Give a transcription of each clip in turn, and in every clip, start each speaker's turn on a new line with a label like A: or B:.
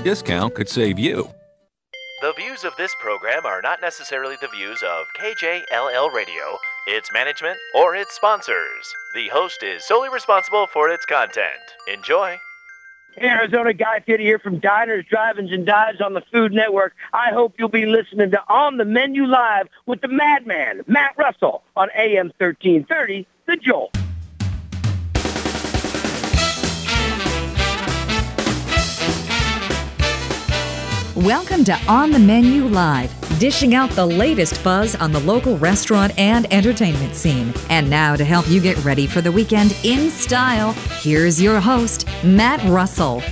A: discount could save you.
B: The views of this program are not necessarily the views of KJLL Radio, its management, or its sponsors. The host is solely responsible for its content. Enjoy.
C: Hey, Arizona, Guy Fieri here from Diners, Drive-Ins, and Dives on the Food Network. I hope you'll be listening to On the Menu Live with the madman, Matt Russell, on AM 1330, The Jolt.
D: Welcome to On the Menu Live, dishing out the latest buzz on the local restaurant and entertainment scene. And now to help you get ready for the weekend in style, here's your host, Matt Russell.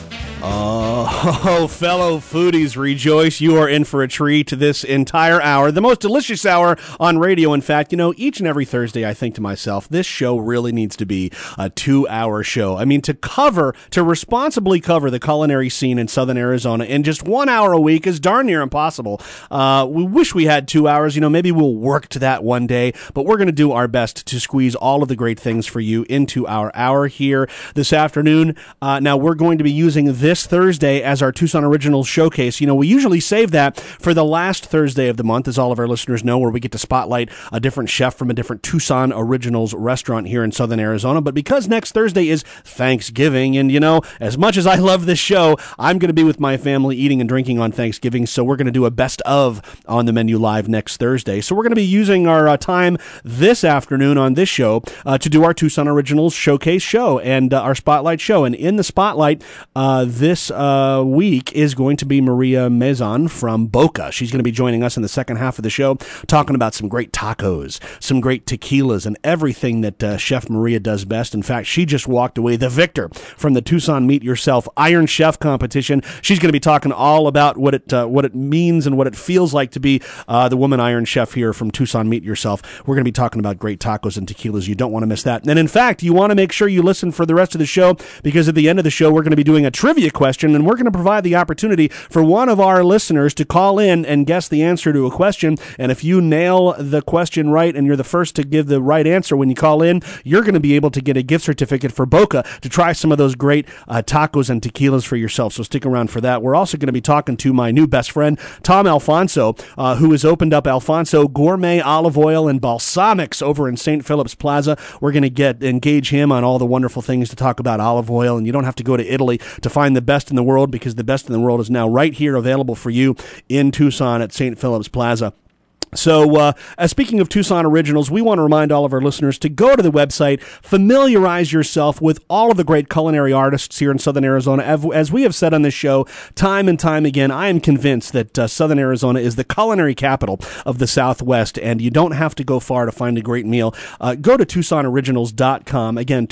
E: Oh, fellow foodies, rejoice. You are in for a treat this entire hour, the most delicious hour on radio. In fact, each and every Thursday I think to myself, this show really needs to be a 2-hour show. I mean, to responsibly cover the culinary scene in Southern Arizona in just 1 hour a week is darn near impossible. We wish we had 2 hours. Maybe we'll work to that one day, but we're going to do our best to squeeze all of the great things for you into our hour here this afternoon. Now, we're going to be using this Thursday as our Tucson Originals Showcase. We usually save that for the last Thursday of the month, as all of our listeners know, where we get to spotlight a different chef from a different Tucson Originals restaurant here in Southern Arizona. But because next Thursday is Thanksgiving, and as much as I love this show, I'm going to be with my family eating and drinking on Thanksgiving, so we're going to do a best of On the Menu Live next Thursday. So we're going to be using our time this afternoon on this show to do our Tucson Originals Showcase show and our Spotlight show. And in the Spotlight, this week is going to be Maria Mezan from Boca. She's going to be joining us in the second half of the show, talking about some great tacos, some great tequilas, and everything that Chef Maria does best. In fact, she just walked away the victor from the Tucson Meet Yourself Iron Chef competition. She's going to be talking all about what it means and what it feels like to be the woman Iron Chef here from Tucson Meet Yourself. We're going to be talking about great tacos and tequilas. You don't want to miss that. And in fact, you want to make sure you listen for the rest of the show, because at the end of the show, we're going to be doing a trivia question, and we're going to provide the opportunity for one of our listeners to call in and guess the answer to a question. And if you nail the question right and you're the first to give the right answer when you call in, you're going to be able to get a gift certificate for Boca to try some of those great tacos and tequilas for yourself. So stick around for that. We're also going to be talking to my new best friend, Tom Alfonso, who has opened up Alfonso Gourmet Olive Oil and Balsamics over in St. Philip's Plaza. We're going to engage him on all the wonderful things to talk about olive oil, and you don't have to go to Italy to find the best in the world, because the best in the world is now right here available for you in Tucson at St. Philip's Plaza. So, speaking of Tucson Originals, we want to remind all of our listeners to go to the website, familiarize yourself with all of the great culinary artists here in Southern Arizona. As we have said on this show time and time again, I am convinced that Southern Arizona is the culinary capital of the Southwest, and you don't have to go far to find a great meal. Go to TucsonOriginals.com. Again,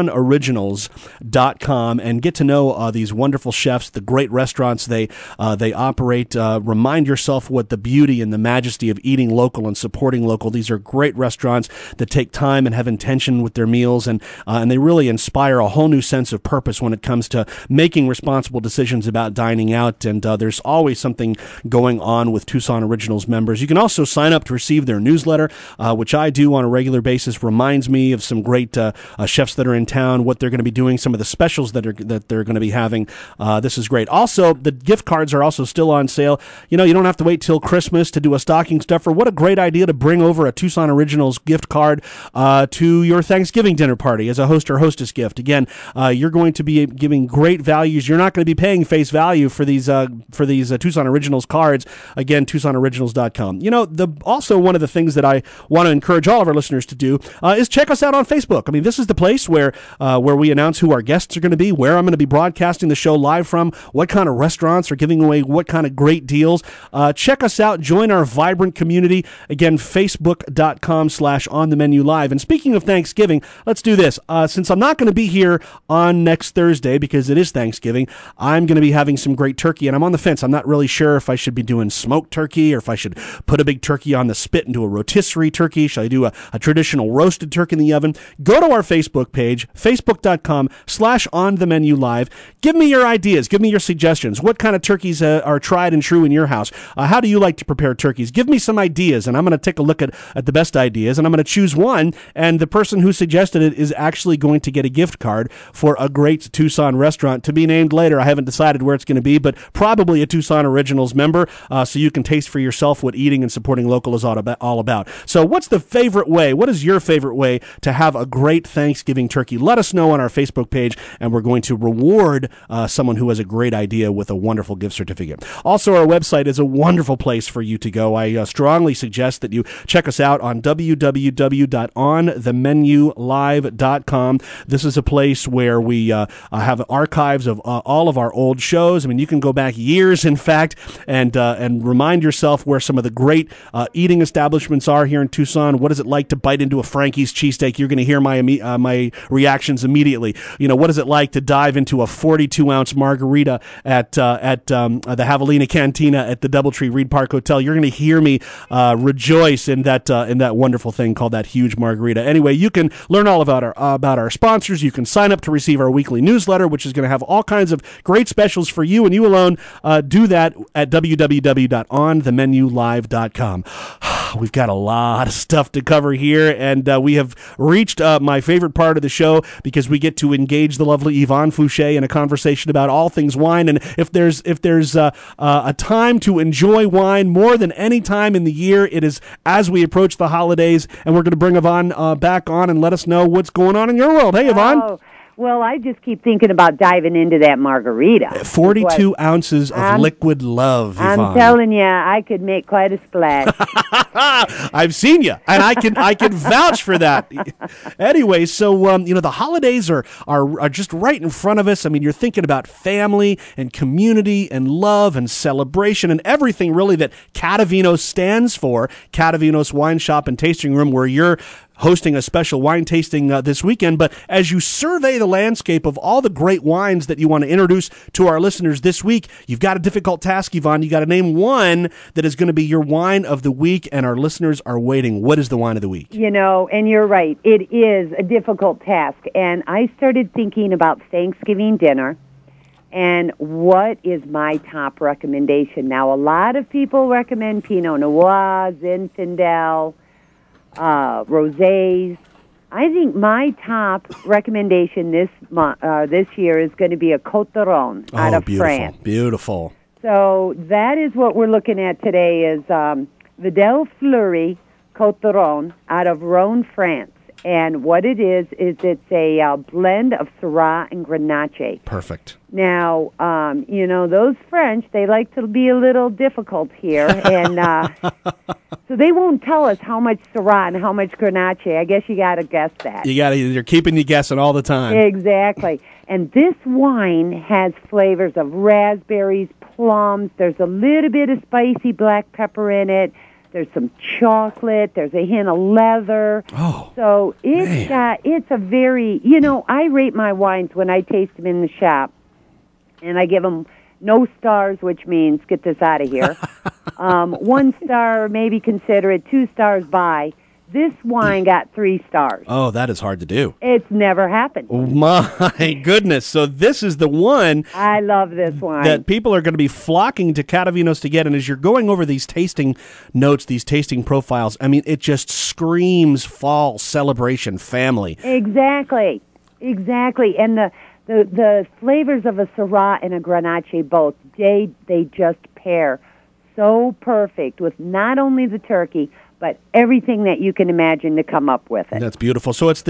E: TucsonOriginals.com, and get to know these wonderful chefs, the great restaurants they operate. Remind yourself what the beauty and the majesty of eating local and supporting local. These are great restaurants that take time and have intention with their meals, and they really inspire a whole new sense of purpose when it comes to making responsible decisions about dining out. And there's always something going on with Tucson Originals members. You can also sign up to receive their newsletter, which I do on a regular basis. Reminds me of some great chefs that are in town, what they're going to be doing, some of the specials that they're going to be having. This is great. Also, the gift cards are also still on sale. You don't have to wait till Christmas to do a stocking stuffer. What a great idea to bring over a Tucson Originals gift card to your Thanksgiving dinner party as a host or hostess gift. Again, you're going to be giving great values. You're not going to be paying face value for these Tucson Originals cards. Again, TucsonOriginals.com. Also one of the things that I want to encourage all of our listeners to do is check us out on Facebook. I mean, this is the place where we announce who our guests are going to be, where I'm going to be broadcasting the show live from, what kind of restaurants are giving away what kind of great deals. Check us out. Join our vibrant community. Again, Facebook.com/OnTheMenuLive. And speaking of Thanksgiving, let's do this. Since I'm not going to be here on next Thursday because it is Thanksgiving, I'm going to be having some great turkey, and I'm on the fence. I'm not really sure if I should be doing smoked turkey or if I should put a big turkey on the spit and do a rotisserie turkey. Should I do a traditional roasted turkey in the oven? Go to our Facebook page, Facebook.com/OnTheMenuLive. Give me your ideas. Give me your suggestions. What kind of turkeys are tried and true in your house? How do you like to prepare turkeys? Give me some ideas, and I'm going to take a look at the best ideas, and I'm going to choose one, and the person who suggested it is actually going to get a gift card for a great Tucson restaurant to be named later. I haven't decided where it's going to be, but probably a Tucson Originals member, so you can taste for yourself what eating and supporting local is all about. So what's the favorite way? What is your favorite way to have a great Thanksgiving turkey? Let us know on our Facebook page, and we're going to reward someone who has a great idea with a wonderful gift certificate. Also, our website is a wonderful place for you to go. I strongly suggest that you check us out on www.onthemenulive.com. This is a place where we have archives of all of our old shows. I mean, you can go back years, in fact, and remind yourself where some of the great eating establishments are here in Tucson. What is it like to bite into a Frankie's cheesesteak? You're going to hear my reactions immediately. You know, what is it like to dive into a 42-ounce margarita at the Javelina Cantina at the Doubletree Reed Park Hotel? You're going to hear me rejoice in that wonderful thing called that huge margarita. Anyway, you can learn all about our sponsors. You can sign up to receive our weekly newsletter, which is going to have all kinds of great specials for you and you alone. Do that at www.onthemenulive.com. We've got a lot of stuff to cover here, and we have reached my favorite part of the show because we get to engage the lovely Yvonne Fouché in a conversation about all things wine. And if there's a time to enjoy wine more than any time in the year, it is as we approach the holidays. And we're going to bring Yvonne back on and let us know what's going on in your world. Hey, Yvonne.
A: Oh. Well, I just keep thinking about diving into that margarita.
E: 42 ounces of liquid love, Yvonne.
A: I'm telling you, I could make quite a splash.
E: I've seen you, and I can vouch for that. Anyway, so the holidays are just right in front of us. I mean, you're thinking about family and community and love and celebration and everything really that Catavinos stands for. Catavinos Wine Shop and Tasting Room, where you're hosting a special wine tasting this weekend. But as you survey the landscape of all the great wines that you want to introduce to our listeners this week, you've got a difficult task, Yvonne. You got to name one that is going to be your wine of the week, and our listeners are waiting. What is the wine of the week?
A: You know, and you're right. It is a difficult task. And I started thinking about Thanksgiving dinner and what is my top recommendation. Now, a lot of people recommend Pinot Noir, Zinfandel, rosés. I think my top recommendation this year is going to be a Côte d'Aron out of France.
E: Beautiful.
A: So that is what we're looking at today is Vidal Fleury Côte d'Aron out of Rhône, France. And what it is it's a blend of Syrah and Grenache.
E: Perfect.
A: Now, those French, they like to be a little difficult here, and so they won't tell us how much Syrah and how much Grenache. I guess you got to guess that. They're
E: keeping you guessing all the time.
A: Exactly. And this wine has flavors of raspberries, plums. There's a little bit of spicy black pepper in it. There's some chocolate. There's a hint of leather.
E: Oh,
A: so it's a very, I rate my wines when I taste them in the shop, and I give them no stars, which means get this out of here. 1 star, maybe consider it. 2 stars, buy. This wine got 3 stars.
E: Oh, that is hard to do.
A: It's never happened.
E: Oh, my goodness. So this is the one.
A: I love this wine.
E: That people are going to be flocking to Catavinos to get. And as you're going over these tasting notes, these tasting profiles, I mean, it just screams fall, celebration, family.
A: Exactly. And the flavors of a Syrah and a Grenache both, they just pair so perfect with not only the turkey, but everything that you can imagine to come up with it.
E: That's beautiful. So it's the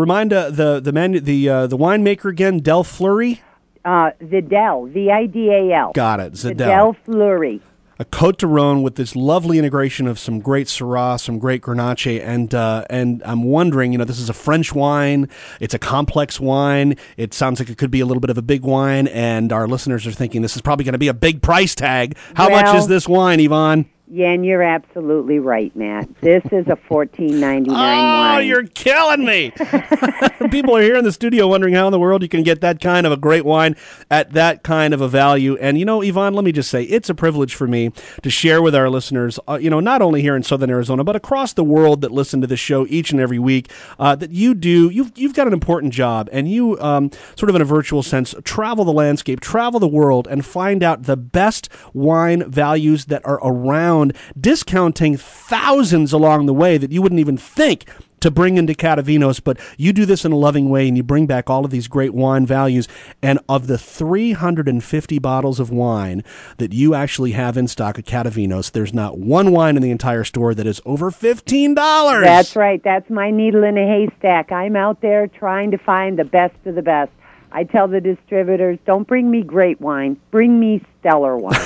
E: winemaker again, Del Fleury?
A: Vidal, Vidal.
E: Got it.
A: Vidal Fleury.
E: A Côte d'Aron with this lovely integration of some great Syrah, some great Grenache, and I'm wondering, this is a French wine. It's a complex wine. It sounds like it could be a little bit of a big wine, and our listeners are thinking this is probably going to be a big price tag. How much is this wine, Yvonne?
A: Yeah, and you're absolutely right, Matt. This is a $14.99 wine.
E: Oh, you're killing me. People are here in the studio wondering how in the world you can get that kind of a great wine at that kind of a value. And, Yvonne, let me just say, it's a privilege for me to share with our listeners, not only here in Southern Arizona, but across the world that listen to the show each and every week, that you've got an important job, and you, sort of in a virtual sense, travel the landscape, travel the world, and find out the best wine values that are around around discounting thousands along the way that you wouldn't even think to bring into Catavinos, but you do this in a loving way, and you bring back all of these great wine values. And of the 350 bottles of wine that you actually have in stock at Catavinos, there's not one wine in the entire store that is over $15.
A: That's right. That's my needle in a haystack. I'm out there trying to find the best of the best. I tell the distributors, don't bring me great wine, bring me stellar wine.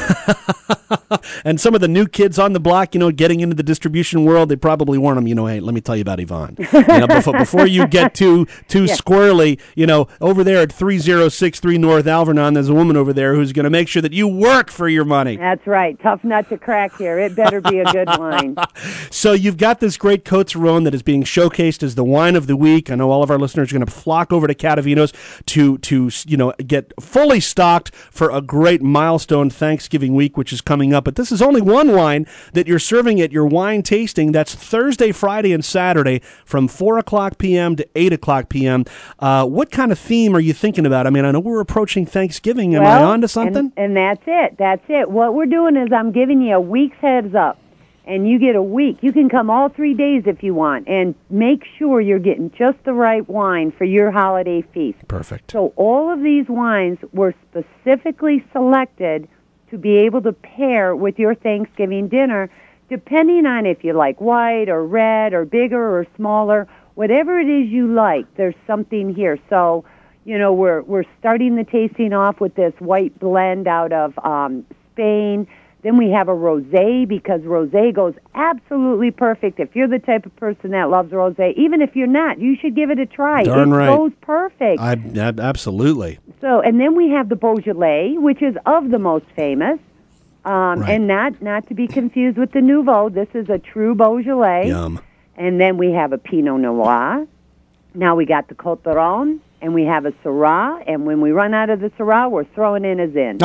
E: And some of the new kids on the block, getting into the distribution world, they probably warn them, hey, let me tell you about Yvonne. Before you get too squirrely, over there at 3063 North Alvernon, there's a woman over there who's going to make sure that you work for your money.
A: That's right. Tough nut to crack here. It better be a good wine.
E: So you've got this great Côtes Rhône that is being showcased as the wine of the week. I know all of our listeners are going to flock over to Catavinos to get fully stocked for a great milestone Thanksgiving week, which is coming up. But this is only one wine that you're serving at your wine tasting. That's Thursday, Friday, and Saturday from 4 o'clock p.m. to 8 o'clock p.m. What kind of theme are you thinking about? I mean, I know we're approaching Thanksgiving. Am I on to something?
A: And that's it. That's it. What we're doing is I'm giving you a week's heads up, and you get a week. You can come all 3 days if you want, and make sure you're getting just the right wine for your holiday feast.
E: Perfect.
A: So all of these wines were specifically selected to be able to pair with your Thanksgiving dinner, depending on if you like white or red or bigger or smaller, whatever it is you like, there's something here. So, we're starting the tasting off with this white blend out of Spain. Then we have a rosé, because rosé goes absolutely perfect. If you're the type of person that loves rosé, even if you're not, you should give it a try.
E: Darn right.
A: It goes perfect.
E: Absolutely.
A: So, and then we have the Beaujolais, which is of the most famous,
E: Right.
A: and not to be confused with the Nouveau. This is a true Beaujolais.
E: Yum.
A: And then we have a Pinot Noir. Now we got the Côtes Rhône, and we have a Syrah. And when we run out of the Syrah, we're throwing in a Zin.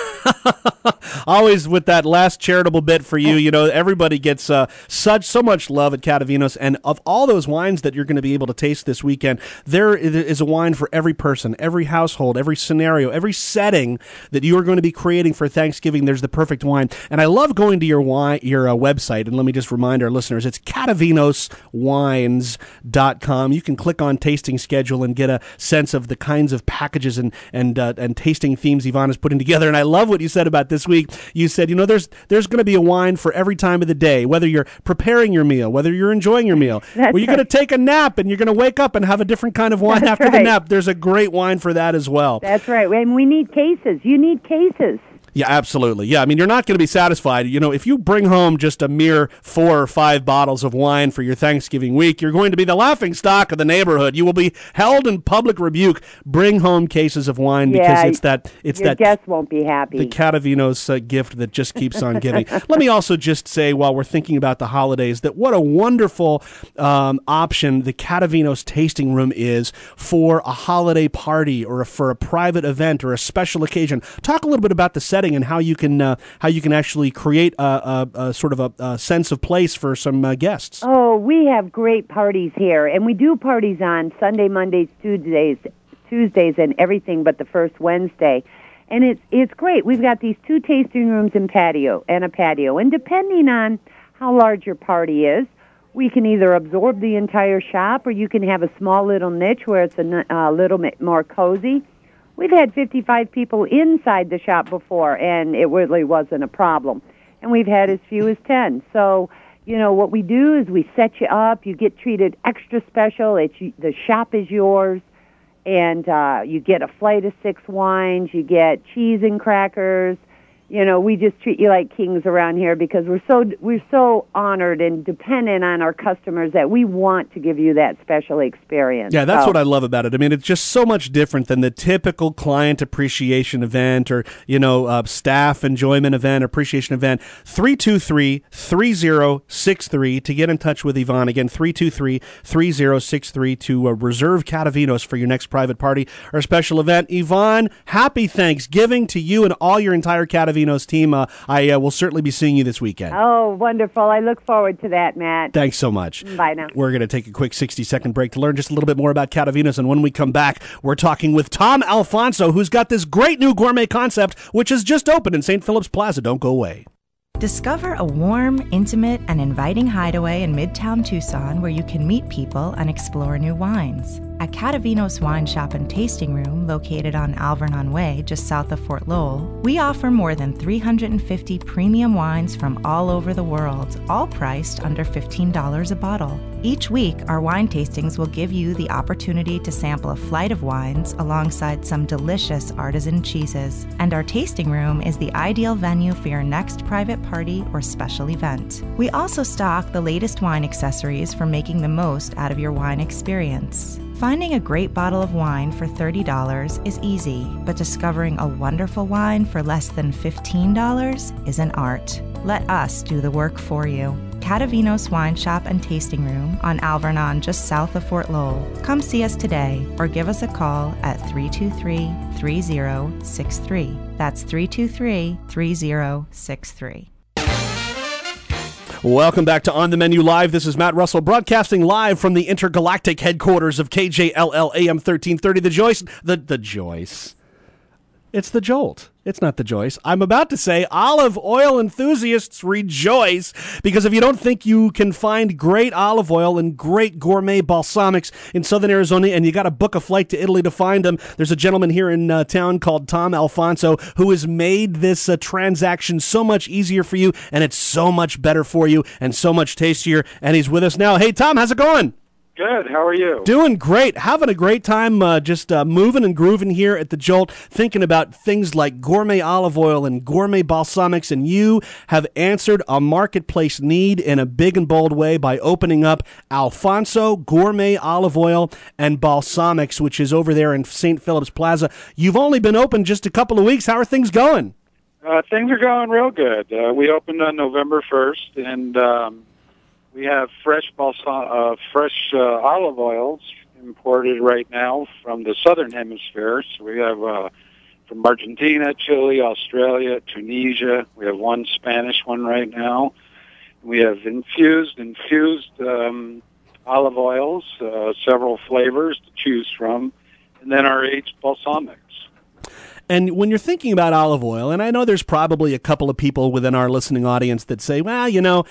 E: Always with that last charitable bit for you. Everybody gets so much love at Catavinos, and of all those wines that you're going to be able to taste this weekend, there is a wine for every person, every household, every scenario, every setting that you are going to be creating for Thanksgiving. There's the perfect wine, and I love going to your website, and let me just remind our listeners, it's CatavinosWines.com. You can click on tasting schedule and get a sense of the kinds of packages and tasting themes Yvonne is putting together. And I love what you said about this week. You said, there's going to be a wine for every time of the day, whether you're preparing your meal, whether you're enjoying your meal, you're going to take a nap and you're going to wake up and have a different kind of wine after the nap. There's a great wine for that as well.
A: That's right. And we need cases. You need cases.
E: Yeah, absolutely. Yeah, I mean, you're not going to be satisfied. If you bring home just a mere 4 or 5 bottles of wine for your Thanksgiving week, you're going to be the laughingstock of the neighborhood. You will be held in public rebuke. Bring home cases of wine, because
A: your guests won't be happy.
E: The Catavinos gift that just keeps on giving. Let me also just say, while we're thinking about the holidays, that what a wonderful option the Catavinos tasting room is for a holiday party or for a private event or a special occasion. Talk a little bit about the setting and how you can actually create a sort of a sense of place for some guests.
A: Oh, we have great parties here, and we do parties on Sunday, Mondays, Tuesdays, and everything but the first Wednesday. And it's great. We've got these 2 tasting rooms and a patio. And depending on how large your party is, we can either absorb the entire shop, or you can have a small little niche where it's a little bit more cozy. We've had 55 people inside the shop before, and it really wasn't a problem. And we've had as few as 10. So, what we do is we set you up. You get treated extra special. The shop is yours, and you get a flight of 6 wines. You get cheese and crackers. We just treat you like kings around here, because we're so honored and dependent on our customers that we want to give you that special experience.
E: Yeah, that's what I love about it. I mean, it's just so much different than the typical client appreciation event or, staff enjoyment event, appreciation event. 323-3063 to get in touch with Yvonne. Again, 323-3063 to reserve Catavinos for your next private party or special event. Yvonne, happy Thanksgiving to you and all your entire Catavinos team. I will certainly be seeing you this weekend.
A: Oh, wonderful. I look forward to that, Matt.
E: Thanks so much.
A: Bye now.
E: We're going to take a quick 60-second break to learn just a little bit more about Catavinos, and when we come back, we're talking with Tom Alfonso, who's got this great new gourmet concept, which has just opened in St. Philip's Plaza. Don't go away.
F: Discover a warm, intimate, and inviting hideaway in Midtown Tucson where you can meet people and explore new wines. At Catavinos Wine Shop and Tasting Room, located on Alvernon Way, just south of Fort Lowell, we offer more than 350 premium wines from all over the world, all priced under $15 a bottle. Each week, our wine tastings will give you the opportunity to sample a flight of wines alongside some delicious artisan cheeses. And our tasting room is the ideal venue for your next private party or special event. We also stock the latest wine accessories for making the most out of your wine experience. Finding a great bottle of wine for $30 is easy, but discovering a wonderful wine for less than $15 is an art. Let us do the work for you. Catavinos Wine Shop and Tasting Room on Alvernon, just south of Fort Lowell. Come see us today or give us a call at 323-3063. That's 323-3063.
E: Welcome back to On the Menu Live. This is Matt Russell broadcasting live from the intergalactic headquarters of KJLL AM 1330. The Joyce. The Joyce. It's the Jolt. It's not the Joyce. I'm about to say olive oil enthusiasts rejoice, because if you don't think you can find great olive oil and great gourmet balsamics in Southern Arizona and you got to book a flight to Italy to find them, there's a gentleman here in town called Tom Alfonso who has made this transaction so much easier for you, and it's so much better for you and so much tastier, and he's with us now. Hey, Tom, how's it going?
G: Good. How are you?
E: Doing great. Having a great time just moving and grooving here at the Jolt, thinking about things like gourmet olive oil and gourmet balsamics, and you have answered a marketplace need in a big and bold way by opening up Alfonso Gourmet Olive Oil and Balsamics, which is over there in St. Philip's Plaza. You've only been open just a couple of weeks. How are things going?
G: Things are going real good. We opened on November 1st, and we have fresh olive oils imported right now from the southern hemisphere. So we have from Argentina, Chile, Australia, Tunisia. We have one Spanish one right now. We have infused olive oils, several flavors to choose from, and then our aged balsamics.
E: And when you're thinking about olive oil, and I know there's probably a couple of people within our listening audience that say, well,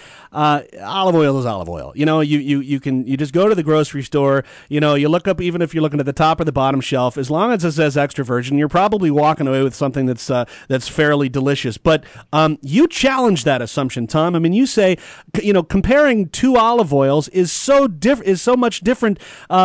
E: olive oil is olive oil. You just go to the grocery store, you look up, even if you're looking at the top or the bottom shelf, as long as it says extra virgin, you're probably walking away with something that's fairly delicious. But you challenge that assumption, Tom. I mean, you say, comparing two olive oils is so much different.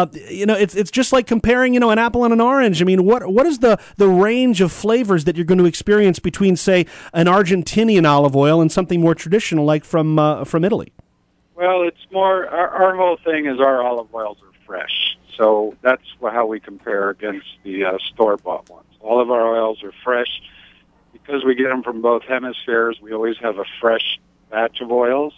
E: It's just like comparing, an apple and an orange. I mean, what is the range of flavors that you're going to experience between, say, an Argentinian olive oil and something more traditional like from Italy?
G: Well, it's more, our whole thing is our olive oils are fresh. So that's how we compare against the store-bought ones. All of our oils are fresh. Because we get them from both hemispheres, we always have a fresh batch of oils.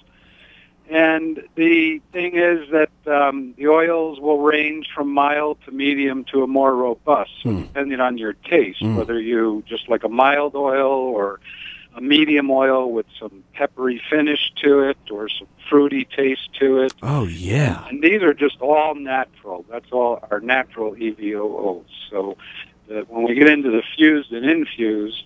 G: And the thing is that the oils will range from mild to medium to a more robust, depending on your taste, whether you just like a mild oil or a medium oil with some peppery finish to it or some fruity taste to it.
E: Oh, yeah.
G: And these are just all natural. That's all our natural EVOOs. So when we get into the fused and infused,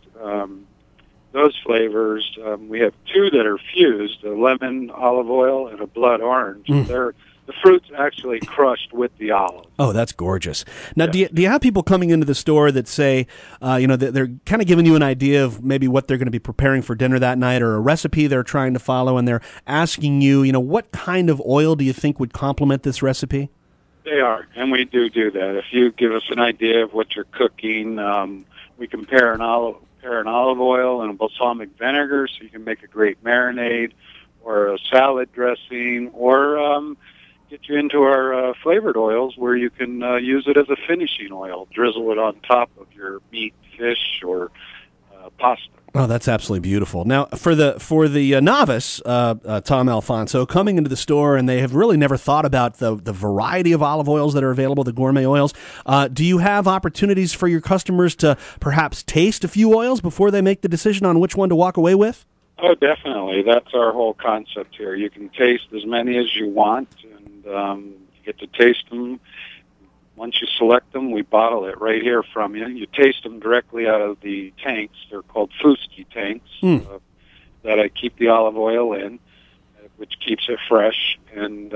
G: those flavors, we have two that are fused, a lemon olive oil and a blood orange. The fruit's actually crushed with the olive.
E: Oh, that's gorgeous. Now, do you have people coming into the store that say, they're kind of giving you an idea of maybe what they're going to be preparing for dinner that night or a recipe they're trying to follow, and they're asking you, what kind of oil do you think would complement this recipe?
G: They are, and we do that. If you give us an idea of what you're cooking, we compare an olive oil and a balsamic vinegar, so you can make a great marinade or a salad dressing, or get you into our flavored oils where you can use it as a finishing oil, drizzle it on top of your meat, fish, or pasta.
E: Oh, that's absolutely beautiful. Now, for the novice, Tom Alfonso, coming into the store, and they have really never thought about the variety of olive oils that are available, the gourmet oils, do you have opportunities for your customers to perhaps taste a few oils before they make the decision on which one to walk away with?
G: Oh, definitely. That's our whole concept here. You can taste as many as you want, and you get to taste them. Once you select them, we bottle it right here from you. You taste them directly out of the tanks. They're called Fuski tanks that I keep the olive oil in, which keeps it fresh. And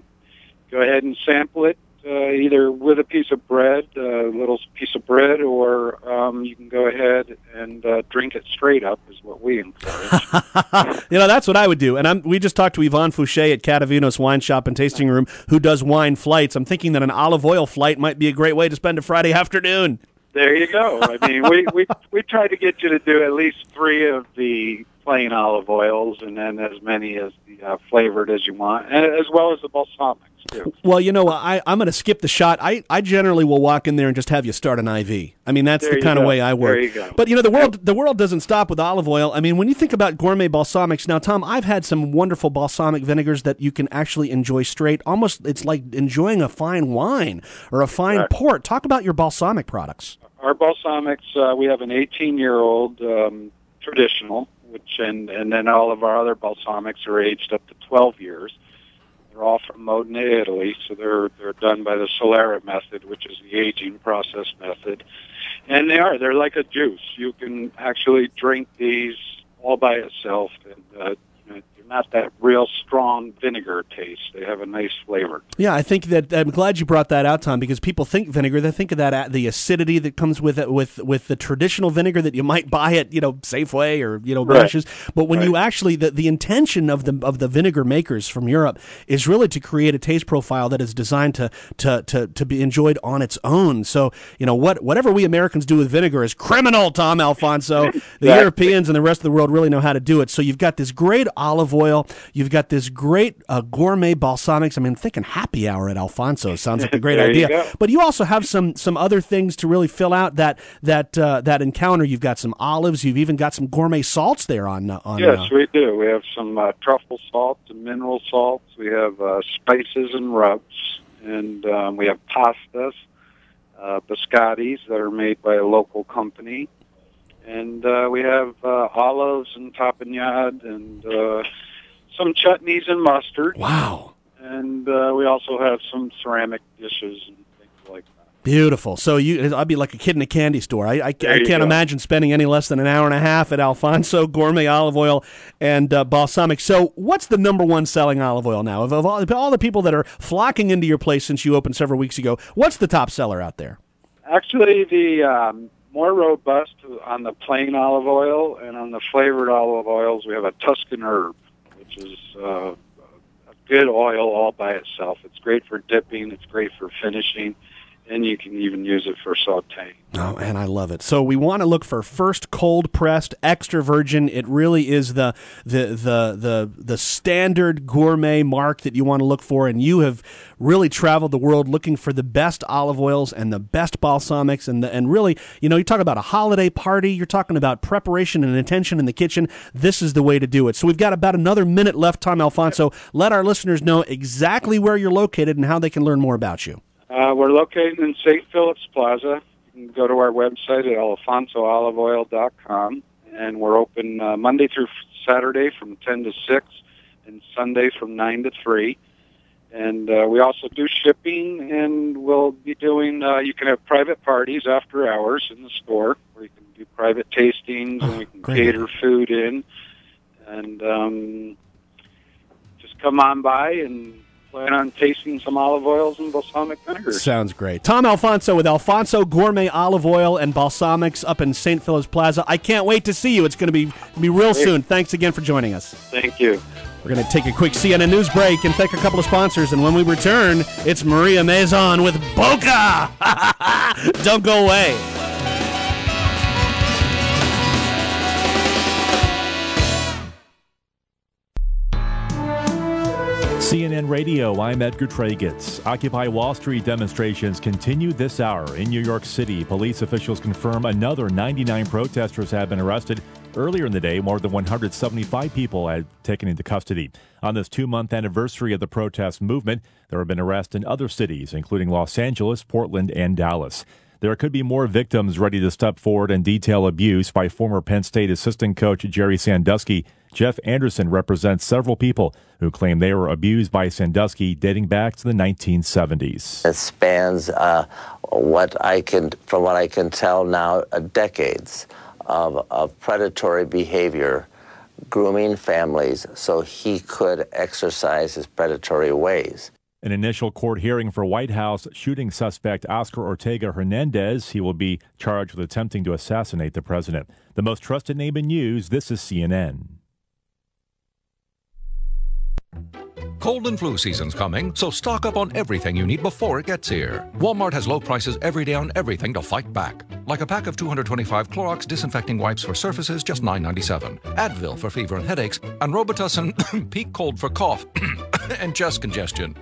G: go ahead and sample it, either with a piece of bread, a little piece of bread, or you can go ahead and drink it straight up is what we encourage.
E: That's what I would do. And we just talked to Yvonne Fouché at Catavinos Wine Shop and Tasting Room, who does wine flights. I'm thinking that an olive oil flight might be a great way to spend a Friday afternoon.
G: There you go. I mean, we try to get you to do at least 3 of the plain olive oils, and then as many as the flavored as you want, and as well as the balsamics too.
E: Well, I'm going to skip the shot. I generally will walk in there and just have you start an IV. I mean, that's the kind of way I work.
G: There you go.
E: But the world doesn't stop with olive oil. I mean, when you think about gourmet balsamics, now, Tom, I've had some wonderful balsamic vinegars that you can actually enjoy straight. Almost, it's like enjoying a fine wine or a fine port. Talk about your balsamic products.
G: Our balsamics, we have an 18-year-old traditional, and then all of our other balsamics are aged up to 12 years. They're all from Modena, Italy, so they're done by the Solera method, which is the aging process method. And they're like a juice. You can actually drink these all by itself, and they're not that real strong vinegar taste. They have a nice flavor.
E: Yeah, I think that I'm glad you brought that out, Tom, because people think vinegar. They think of that the acidity that comes with it, with the traditional vinegar that you might buy at Safeway or Brash's. But when you actually the intention of the vinegar makers from Europe is really to create a taste profile that is designed to be enjoyed on its own. So whatever we Americans do with vinegar is criminal, Tom Alfonso. The Europeans and the rest of the world really know how to do it. So you've got this great olive oil. You've got this great gourmet balsamics. I mean, thinking happy hour at Alfonso sounds like a great idea. But you also have some other things to really fill out that encounter. You've got some olives. You've even got some gourmet salts there on.
G: Yes, we do. We have some truffle salts and mineral salts. We have spices and rubs, and we have pastas, biscottis that are made by a local company. And we have olives and tapenade and some chutneys and mustard.
E: Wow.
G: And we also have some ceramic dishes and things like that.
E: Beautiful. So I'd be like a kid in a candy store. I can't imagine spending any less than an hour and a half at Alfonso Gourmet Olive Oil and balsamic. So what's the number one selling olive oil now? Of all the people that are flocking into your place since you opened several weeks ago, what's the top seller out there?
G: Actually, the more robust on the plain olive oil, and on the flavored olive oils, we have a Tuscan herb, which is a good oil all by itself. It's great for dipping. It's great for finishing. And you can even use it for sautéing.
E: Oh, and I love it. So we want to look for first cold pressed, extra virgin. It really is the standard gourmet mark that you want to look for. And you have really traveled the world looking for the best olive oils and the best balsamics. And really, you talk about a holiday party. You're talking about preparation and attention in the kitchen. This is the way to do it. So we've got about another minute left, Tom Alfonso. Let our listeners know exactly where you're located and how they can learn more about you.
G: We're located in St. Philip's Plaza. You can go to our website at alfonsooliveoil.com, and we're open Monday through Saturday from 10 to 6 and Sunday from 9 to 3. And we also do shipping, and we'll be doing, you can have private parties after hours in the store where you can do private tastings, and we can cater food in. And just come on by and plan on tasting some olive oils and balsamic vinegars.
E: Sounds great. Tom Alfonso with Alfonso Gourmet Olive Oil and Balsamics up in St. Philip's Plaza. I can't wait to see you. It's going to be real soon. Thanks again for joining us.
G: Thank you.
E: We're going to take a quick CNN News break and thank a couple of sponsors. And when we return, it's Maria Maison with Boca. Don't go away.
H: CNN Radio, I'm Edgar Tragetz. Occupy Wall Street demonstrations continue this hour in New York City. Police officials confirm another 99 protesters have been arrested. Earlier in the day, more than 175 people had taken into custody. On this 2-month anniversary of the protest movement, there have been arrests in other cities, including Los Angeles, Portland, and Dallas. There could be more victims ready to step forward and detail abuse by former Penn State assistant coach Jerry Sandusky. Jeff Anderson represents several people who claim they were abused by Sandusky dating back to the 1970s.
I: It spans, from what I can tell now, decades of predatory behavior grooming families so he could exercise his predatory ways.
H: An initial court hearing for White House shooting suspect Oscar Ortega Hernandez. He will be charged with attempting to assassinate the president. The most trusted name in news, this is CNN.
J: Cold and flu season's coming, so stock up on everything you need before it gets here. Walmart has low prices every day on everything to fight back. Like a pack of 225 Clorox disinfecting wipes for surfaces, just $9.97. Advil for fever and headaches, and Robitussin Peak Cold for cough and chest congestion.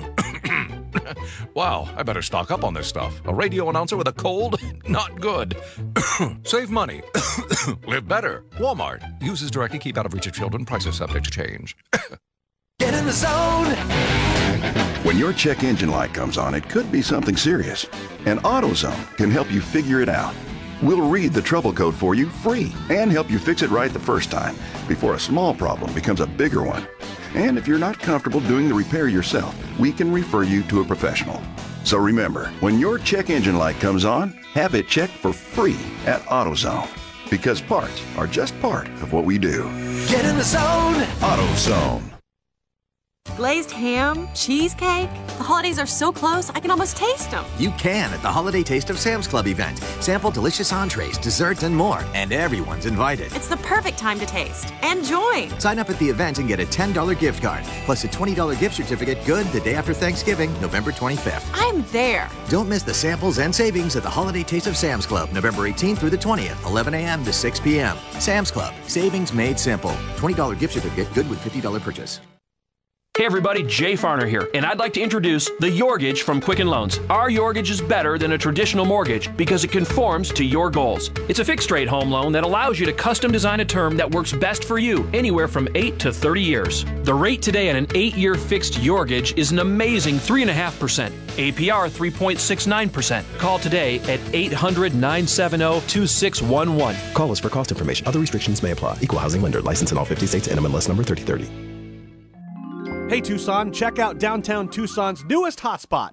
J: Wow, I better stock up on this stuff. A radio announcer with a cold? Not good. Save money. Live better. Walmart. Uses directly, keep out of reach of children. Prices subject to change.
K: Get in the zone! When your check engine light comes on, it could be something serious. And AutoZone can help you figure it out. We'll read the trouble code for you free and help you fix it right the first time before a small problem becomes a bigger one. And if you're not comfortable doing the repair yourself, we can refer you to a professional. So remember, when your check engine light comes on, have it checked for free at AutoZone. Because parts are just part of what we do.
L: Get in the zone!
K: AutoZone.
M: Glazed ham, cheesecake. The holidays are so close, I can almost taste them.
N: You can at the Holiday Taste of Sam's Club event. Sample delicious entrees, desserts, and more. And everyone's invited.
M: It's the perfect time to taste and join.
N: Sign up at the event and get a $10 gift card, plus a $20 gift certificate good the day after Thanksgiving, November 25th.
M: I'm there.
N: Don't miss the samples and savings at the Holiday Taste of Sam's Club, November 18th through the 20th, 11 a.m. to 6 p.m. Sam's Club. Savings made simple. $20 gift certificate good with $50 purchase.
O: Hey everybody, Jay Farner here, and I'd like to introduce the Yorgage from Quicken Loans. Our Yorgage is better than a traditional mortgage because it conforms to your goals. It's a fixed-rate home loan that allows you to custom design a term that works best for you, anywhere from 8 to 30 years. The rate today on an 8-year fixed Yorgage is an amazing 3.5%. APR 3.69%. Call today at 800-970-2611.
P: Call us for cost information. Other restrictions may apply. Equal housing lender. License in all 50 states. NMLS number 3030.
E: Hey Tucson, check out downtown Tucson's newest hotspot,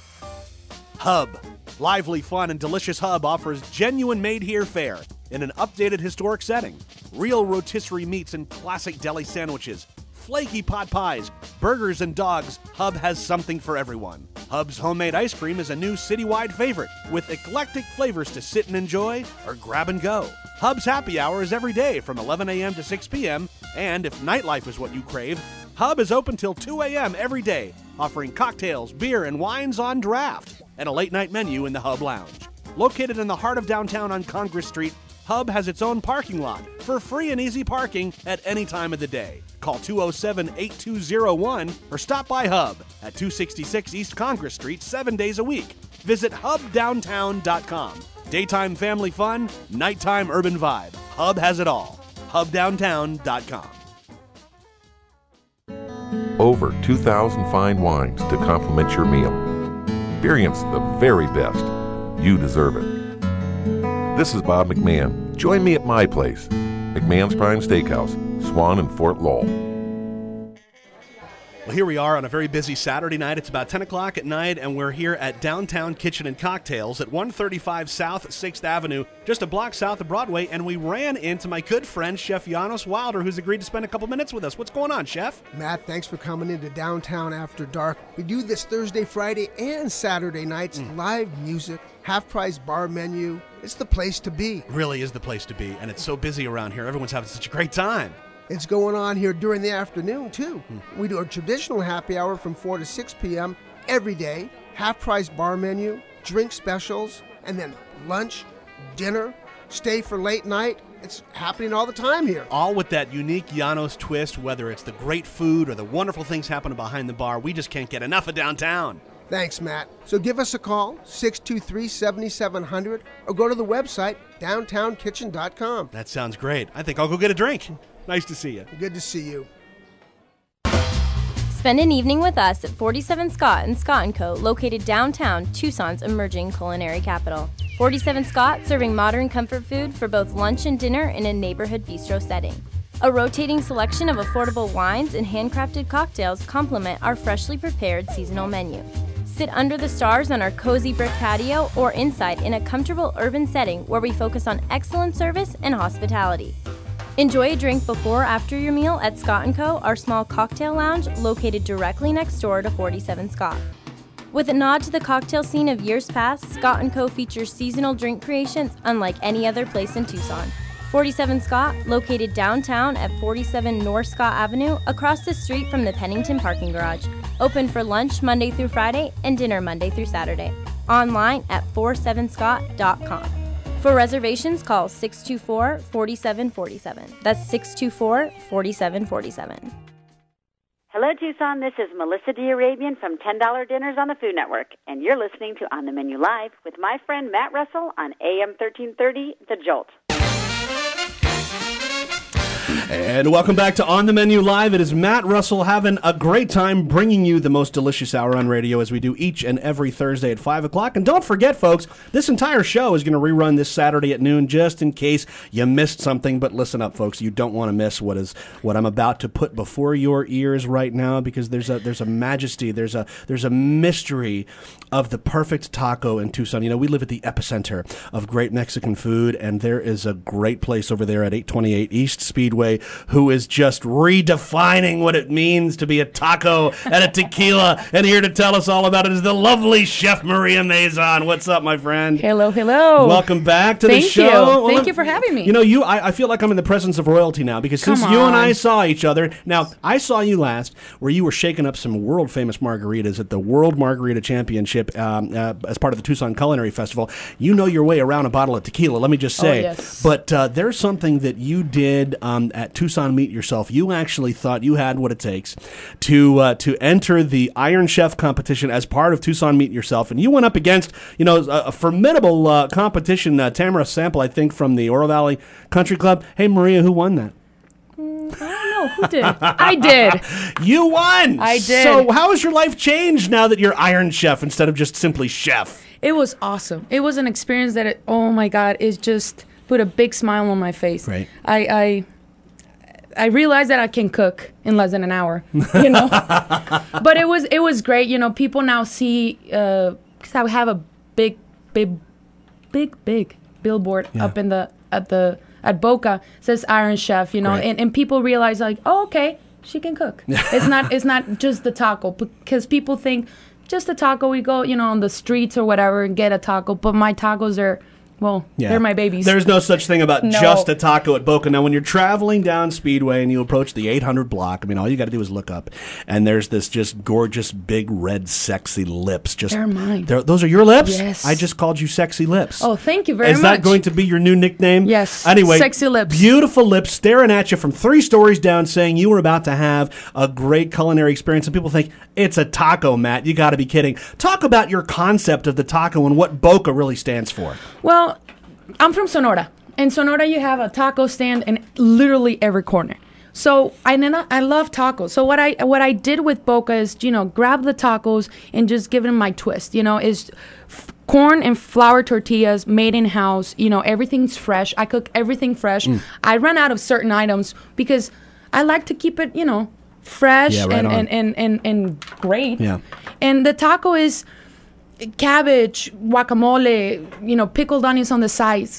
E: Hub. Lively, fun, and delicious Hub offers genuine made-here fare in an updated historic setting. Real rotisserie meats and classic deli sandwiches, flaky pot pies, burgers, and dogs. Hub has something for everyone. Hub's homemade ice cream is a new citywide favorite with eclectic flavors to sit and enjoy or grab and go. Hub's happy hour is every day from 11 a.m. to 6 p.m. And if nightlife is what you crave, Hub is open till 2 a.m. every day, offering cocktails, beer, and wines on draft, and a late-night menu in the Hub Lounge. Located in the heart of downtown on Congress Street, Hub has its own parking lot for free and easy parking at any time of the day. Call 207-8201 or stop by Hub at 266 East Congress Street 7 days a week. Visit hubdowntown.com. Daytime family fun, nighttime urban vibe. Hub has it all. hubdowntown.com.
Q: Over 2,000 fine wines to complement your meal. Experience the very best. You deserve it. This is Bob McMahon. Join me at my place, McMahon's Prime Steakhouse, Swan and Fort Lowell.
E: Well, here we are on a very busy Saturday night. It's about 10 o'clock at night, and we're here at Downtown Kitchen and Cocktails at 135 South 6th Avenue, just a block south of Broadway, and we ran into my good friend, Chef Janos Wilder, who's agreed to spend a couple minutes with us. What's going on, Chef?
R: Matt, thanks for coming into Downtown After Dark. We do this Thursday, Friday, and Saturday nights, live music, half-price bar menu. It's the place to be.
E: It really is the place to be, and it's so busy around here. Everyone's having such a great time.
R: It's going on here during the afternoon, too. We do a traditional happy hour from 4 to 6 p.m. every day, half-price bar menu, drink specials, and then lunch, dinner, stay for late night. It's happening all the time here.
E: All with that unique Janos twist, whether it's the great food or the wonderful things happening behind the bar. We just can't get enough of downtown.
R: Thanks, Matt. So give us a call, 623-7700, or go to the website, downtownkitchen.com.
E: That sounds great. I think I'll go get a drink. Nice to see you.
R: Good to see you.
S: Spend an evening with us at 47 Scott and Scott & Co., located downtown, Tucson's emerging culinary capital. 47 Scott, serving modern comfort food for both lunch and dinner in a neighborhood bistro setting. A rotating selection of affordable wines and handcrafted cocktails complement our freshly prepared seasonal menu. Sit under the stars on our cozy brick patio or inside in a comfortable urban setting where we focus on excellent service and hospitality. Enjoy a drink before or after your meal at Scott & Co., our small cocktail lounge located directly next door to 47 Scott. With a nod to the cocktail scene of years past, Scott & Co. features seasonal drink creations unlike any other place in Tucson. 47 Scott, located downtown at 47 North Scott Avenue, across the street from the Pennington parking garage. Open for lunch Monday through Friday and dinner Monday through Saturday. Online at 47scott.com. For reservations, call 624-4747. That's 624-4747.
L: Hello, Tucson. This is Melissa D'Arabian from $10 Dinners on the Food Network, and you're listening to On the Menu Live with my friend Matt Russell on AM 1330, The Jolt.
E: And welcome back to On the Menu Live. It is Matt Russell having a great time bringing you the most delicious hour on radio as we do each and every Thursday at 5 o'clock. And don't forget, folks, this entire show is going to rerun this Saturday at noon just in case you missed something. But listen up, folks. You don't want to miss what I'm about to put before your ears right now, because there's a majesty, there's a mystery of the perfect taco in Tucson. You know, we live at the epicenter of great Mexican food, and there is a great place over there at 828 East Speedway who is just redefining what it means to be a taco and a tequila. And here to tell us all about it is the lovely Chef Maria Mazon. What's up, my friend?
T: Hello, hello.
E: Welcome back to the show.
T: Thank you. Thank you for having me.
E: You know, I feel like I'm in the presence of royalty now, because since you and I saw each other, now I saw you last where you were shaking up some world famous margaritas at the World Margarita Championship as part of the Tucson Culinary Festival. You know your way around a bottle of tequila, let me just say.
T: Oh, yes.
E: But there's something that you did at Tucson Meet Yourself. You actually thought you had what it takes to enter the Iron Chef competition as part of Tucson Meet Yourself, and you went up against a formidable competition. Tamara Sample, I think, from the Oro Valley Country Club. Hey, Maria, who won that?
T: I don't know. Who did? I did.
E: You won!
T: I did.
E: So how has your life changed now that you're Iron Chef instead of just simply chef?
T: It was awesome. It was an experience that, oh my God, it just put a big smile on my face.
E: Right.
T: I realized that I can cook in less than an hour, But it was great. You know, people now see, because I have a big billboard up in at Boca, says Iron Chef, and people realize like, oh, okay, she can cook. It's not just the taco, because people think just a taco, we go, on the streets or whatever and get a taco, but my tacos are, they're my babies.
E: There's no such thing about just a taco at Boca. Now, when you're traveling down Speedway and you approach the 800 block, I mean, all you got to do is look up, and there's this just gorgeous, big, red, sexy lips.
T: They're mine.
E: Those are your lips?
T: Yes.
E: I just called you Sexy Lips.
T: Oh, thank you very much.
E: Is that going to be your new nickname?
T: Yes.
E: Anyway,
T: Sexy Lips.
E: Beautiful lips staring at you from 3 stories down, saying you were about to have a great culinary experience, and people think, it's a taco, Matt. You got to be kidding. Talk about your concept of the taco and what Boca really stands for.
T: Well, I'm from Sonora. In Sonora, you have a taco stand in literally every corner. So I love tacos. So what I did with Boca is, grab the tacos and just give them my twist. Is corn and flour tortillas made in house. Everything's fresh. I cook everything fresh. I run out of certain items because I like to keep it, fresh and great. Yeah. And the taco is cabbage, guacamole, pickled onions on the side,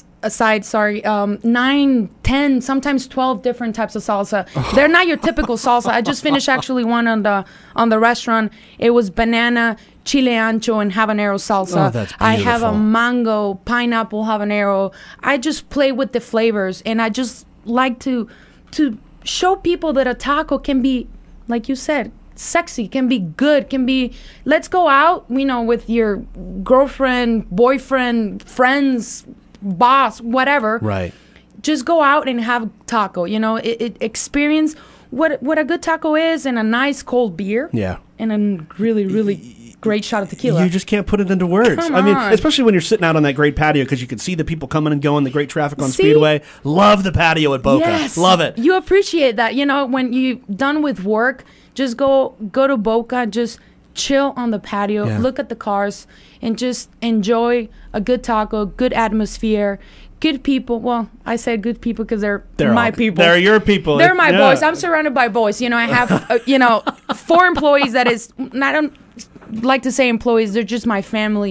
T: 9, 10, sometimes 12 different types of salsa. They're not your typical salsa. I just finished actually one on the restaurant. It was banana, chile ancho, and habanero salsa.
E: Oh, that's beautiful.
T: I have a mango, pineapple habanero. I just play with the flavors, and I just like to show people that a taco can be, like you said, sexy, can be good, can be, let's go out, with your girlfriend, boyfriend, friends, boss, whatever.
E: Right.
T: Just go out and have taco, it experience what a good taco is, and a nice cold beer.
E: Yeah.
T: And a really, really great shot of tequila.
E: You just can't put it into words.
T: Come
E: I mean,
T: on.
E: especially when you're sitting out on that great patio, because you can see the people coming and going, the great traffic on Speedway. Love the patio at Boca.
T: Yes.
E: Love it.
T: You appreciate that. When you're done with work, just go to Boca, just chill on the patio, look at the cars, and just enjoy a good taco, good atmosphere, good people. Well, I said good people because they're my people.
E: They're your people.
T: They're my boys. I'm surrounded by boys. I have 4 employees. I don't like to say employees. They're just my family.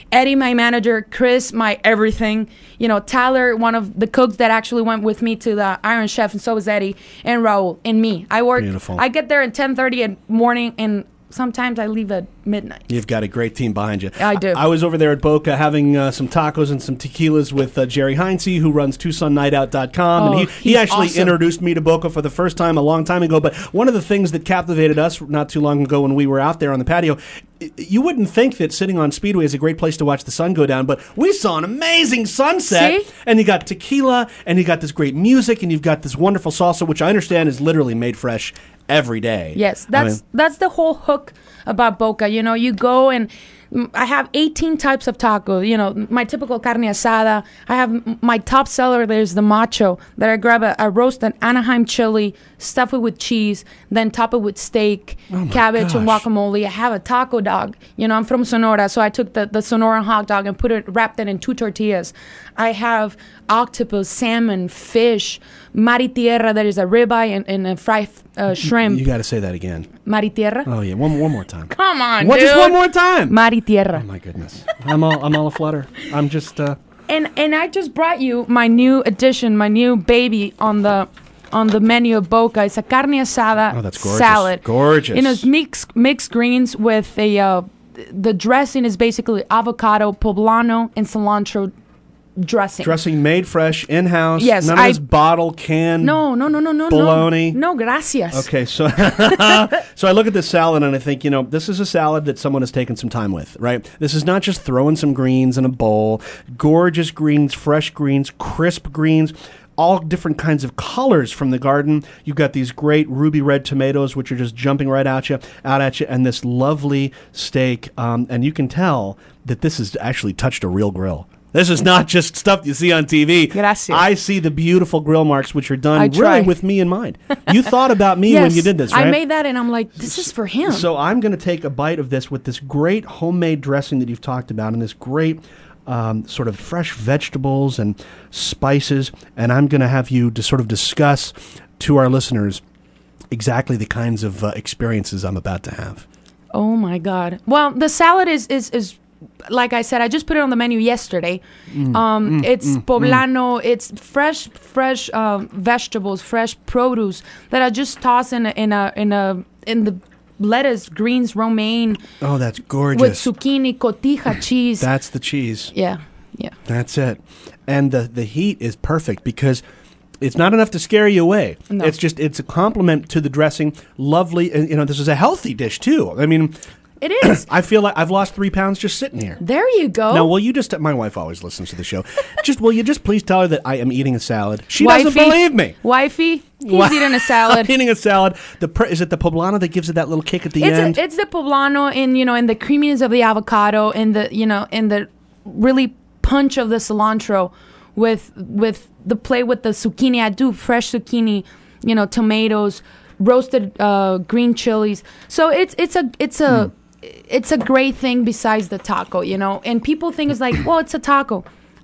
T: Eddie, my manager, Chris, my everything, you know, Tyler, one of the cooks that actually went with me to the Iron Chef, and so was Eddie, and Raul, and me. I work.
E: Beautiful.
T: I get there at 10:30 in the morning, and sometimes I leave at midnight.
E: You've got a great team behind you.
T: I do.
E: I was over there at Boca having some tacos and some tequilas with Jerry Heinze, who runs TucsonNightOut.com. And he actually
T: awesome.
E: introduced me to Boca for the first time a long time ago. But one of the things that captivated us not too long ago when we were out there on the patio, you wouldn't think that sitting on Speedway is a great place to watch the sun go down, but we saw an amazing sunset.
T: See?
E: And you got tequila, and you got this great music, and you've got this wonderful salsa, which I understand is literally made fresh every day.
T: Yes, that's the whole hook about Boca. You know, you go and I have 18 types of tacos. You know, my typical carne asada. I have my top seller. There's the macho that I grab a roasted Anaheim chili, stuff it with cheese, then top it with steak, cabbage, and guacamole. I have a taco dog. You know, I'm from Sonora, so I took the Sonora hot dog and wrapped it in 2 tortillas. I have octopus, salmon, fish, mar y tierra. That is a ribeye and a fried shrimp.
E: You got to say that again.
T: Mar y tierra.
E: Oh yeah, one more time.
T: Come on,
E: What?
T: dude.
E: Just one more time.
T: Mar y tierra.
E: Oh my goodness, I'm all aflutter. I'm just.
T: And I just brought you my new addition, my new baby on the menu of Boca. It's a carne asada
E: Oh, that's gorgeous.
T: salad.
E: Gorgeous.
T: You know, it's mixed greens with the dressing is basically avocado, poblano, and cilantro dressing.
E: Dressing made fresh, in-house.
T: Yes,
E: None of this bottle, can.
T: No.
E: Bologna.
T: No, gracias.
E: Okay, so so I look at this salad and I think, you know, this is a salad that someone has taken some time with, right? This is not just throwing some greens in a bowl. Gorgeous greens, fresh greens, crisp greens, all different kinds of colors from the garden. You've got these great ruby red tomatoes, which are just jumping right out at you, and this lovely steak. And you can tell that this has actually touched a real grill. This is not just stuff you see on TV.
T: Gracias.
E: I see the beautiful grill marks, which are done
T: I
E: really
T: try.
E: with me in mind. You thought about me
T: Yes,
E: when you did this, right?
T: I made that, and I'm like, this is for him.
E: So I'm going to take a bite of this with this great homemade dressing that you've talked about, and this great sort of fresh vegetables and spices, and I'm going to have you to sort of discuss to our listeners exactly the kinds of experiences I'm about to have.
T: Oh my God. Well, the salad is like I said, I just put it on the menu yesterday. It's poblano. It's fresh vegetables, fresh produce that I just toss in the lettuce, greens, romaine.
E: Oh, that's gorgeous.
T: With zucchini, cotija cheese.
E: That's the cheese.
T: Yeah.
E: That's it. And the heat is perfect because it's not enough to scare you away.
T: No.
E: It's a compliment to the dressing. Lovely. And, you know, this is a healthy dish, too. I mean,
T: it is.
E: I feel like I've lost 3 pounds just sitting here.
T: There you go.
E: No, my wife always listens to the show. Will you just please tell her that I am eating a salad? She
T: Wifey,
E: doesn't believe me.
T: Wifey, he's eating a salad.
E: I'm eating a salad. Is it the poblano that gives it that little kick at the end?
T: It's the poblano in the creaminess of the avocado and the really punch of the cilantro with the play with the zucchini. I do fresh zucchini, tomatoes, roasted green chilies. So it's a great thing besides the taco, and people think it's like, well, it's a taco.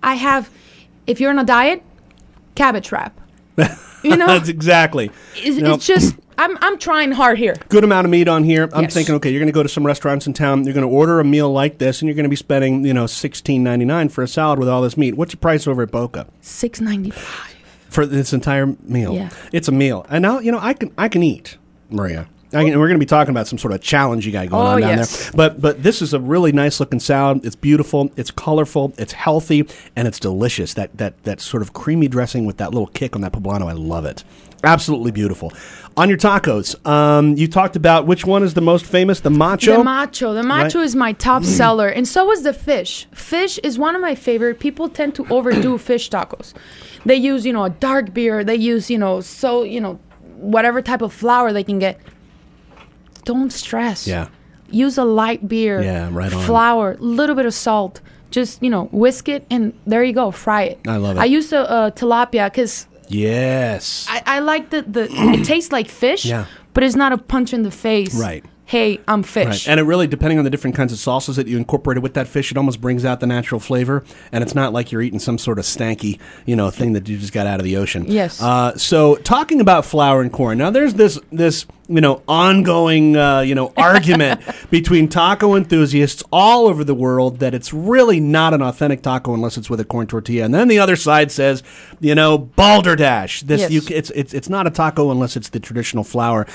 T: If you're on a diet, cabbage wrap.
E: That's exactly.
T: It's just, I'm trying hard here.
E: Good amount of meat on here. I'm
T: Yes.
E: thinking, okay, you're going to go to some restaurants in town. You're going to order a meal like this, and you're going to be spending, $16.99 for a salad with all this meat. What's your price over at Boca?
T: $6.95
E: for this entire meal.
T: Yeah.
E: It's a meal, and now I can eat, Maria. We're going to be talking about some sort of challenge you got going on down
T: yes.
E: there. But this is a really nice looking salad. It's beautiful. It's colorful. It's healthy, and it's delicious. That sort of creamy dressing with that little kick on that poblano. I love it. Absolutely beautiful. On your tacos, you talked about which one is the most famous, the macho?
T: The macho
E: Right.
T: is my top seller, and so is the fish. Fish is one of my favorite. People tend to overdo fish tacos. They use, a dark beer. They use, whatever type of flour they can get. Don't stress.
E: Yeah.
T: Use a light beer.
E: Yeah, right on.
T: Flour, little bit of salt. Just, whisk it, and there you go. Fry it.
E: I love it.
T: I use the tilapia because
E: Yes.
T: I like it tastes like fish,
E: Yeah.
T: but it's not a punch in the face.
E: Right.
T: Hey, I'm fish.
E: Right. And it really, depending on the different kinds of salsas that you incorporated with that fish, it almost brings out the natural flavor. And it's not like you're eating some sort of stanky, thing that you just got out of the ocean.
T: Yes.
E: So talking about flour and corn. Now, there's this ongoing, argument between taco enthusiasts all over the world that it's really not an authentic taco unless it's with a corn tortilla. And then the other side says, balderdash. It's not a taco unless it's the traditional flour.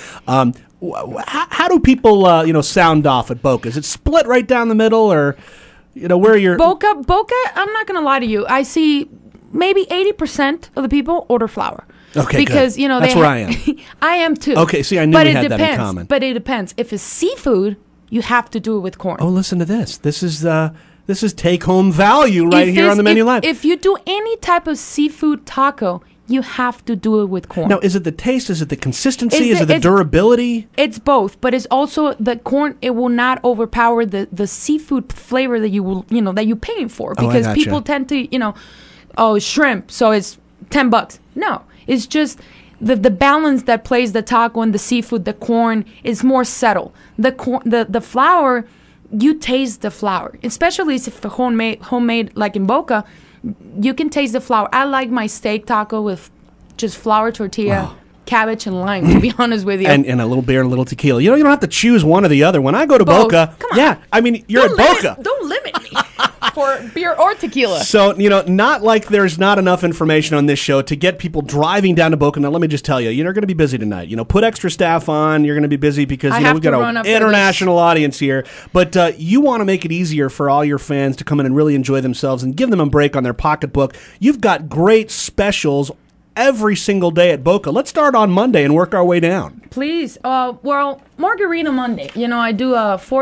E: How do people, sound off at Boca? Is it split right down the middle, or, where you're...
T: Boca, I'm not going to lie to you. I see maybe 80% of the people order flour.
E: Okay,
T: because
E: good. That's where I am.
T: I am too.
E: Okay, see, I knew we had that in common.
T: But it depends. If it's seafood, you have to do it with corn.
E: Oh, listen to this. This is take-home value here on the Menu Live.
T: If you do any type of seafood taco, you have to do it with corn.
E: Now, is it the taste? Is it the consistency? Is it the durability?
T: It's both, but it's also the corn. It will not overpower the seafood flavor that you will, that you're paying for, because people tend to, shrimp, so it's $10. No, it's just the balance that plays the taco and the seafood. The corn is more settled. The flour, you taste the flour, especially if it's homemade like in Boca. You can taste the flour. I like my steak taco with just flour tortilla, cabbage, and lime, to be honest with you.
E: And a little beer and a little tequila. You don't have to choose one or the other. When I go to Boca, you're at Boca.
T: Don't limit me for beer or tequila.
E: So, not like there's not enough information on this show to get people driving down to Boca. Now, let me just tell you, you're going to be busy tonight. Put extra staff on. You're going to be busy because, we've got an international audience here. But you want to make it easier for all your fans to come in and really enjoy themselves and give them a break on their pocketbook. You've got great specials every single day at Boca. Let's start on Monday and work our way down.
T: Please. Margarita Monday. I do